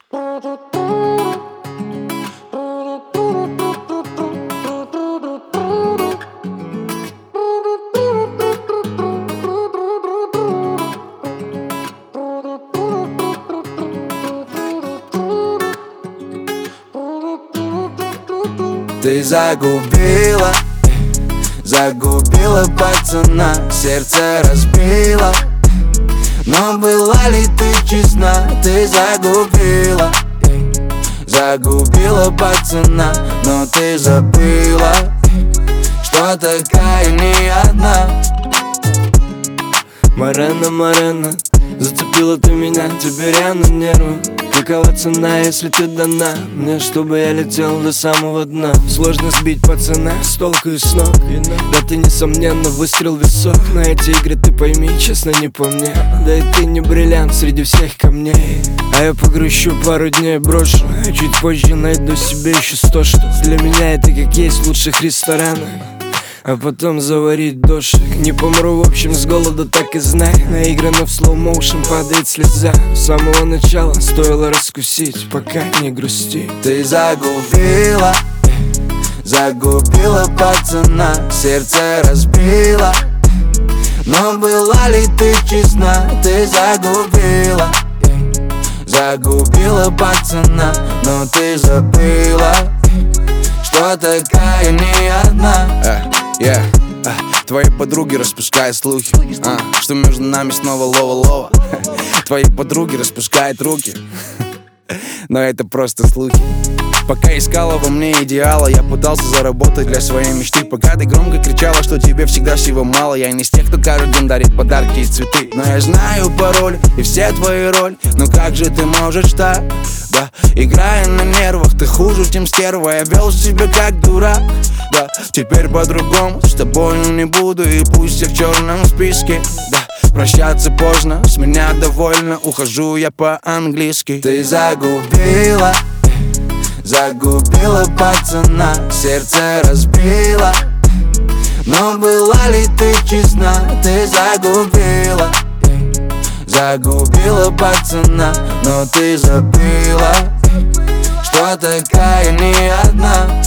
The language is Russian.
Ты загубила пацана, сердце разбила. Но была ли ты честна? Ты загубила пацана, но ты забыла, что такая не одна. Морена, Морена, зацепила ты меня, теперь я на нервы. Какова цена, если ты дана мне, чтобы я летел до самого дна? Сложно сбить пацана с толку и с ног. Да ты, несомненно, выстрел в висок. На эти игры ты пойми, честно, не по мне. Да и ты не бриллиант среди всех камней. А я погрущу пару дней, брошу, а чуть позже найду себе еще 100 штук. Для меня это как есть в лучших ресторанах, а потом заварить дошик. Не помру, в общем, с голода, так и знай. Наиграно в слоу-моушен падает слеза. С самого начала стоило раскусить, пока не грусти. Ты загубила пацана, сердце разбила. Но была ли ты честна? Ты загубила пацана, но ты забыла, что такая не одна. Твои подруги распускают слухи, что между нами снова лова-лова. Твои подруги распускают руки, но это просто слухи. Пока искала во мне идеала, я пытался заработать для своей мечты. Пока ты громко кричала, что тебе всегда всего мало. Я не из тех, кто каждый день дарит подарки и цветы. Но я знаю пароль и все твои роли. Но как же ты можешь так, да? Играя на нервах, ты хуже, чем стерва. Я вел себя как дурак, да. Теперь по-другому, с тобой не буду. И пусть я в черном списке, да. Прощаться поздно, с меня довольно. Ухожу я по-английски. Ты загубила пацана, сердце разбила. Но была ли ты честна? Ты загубила пацана, но ты забыла, что такая не одна.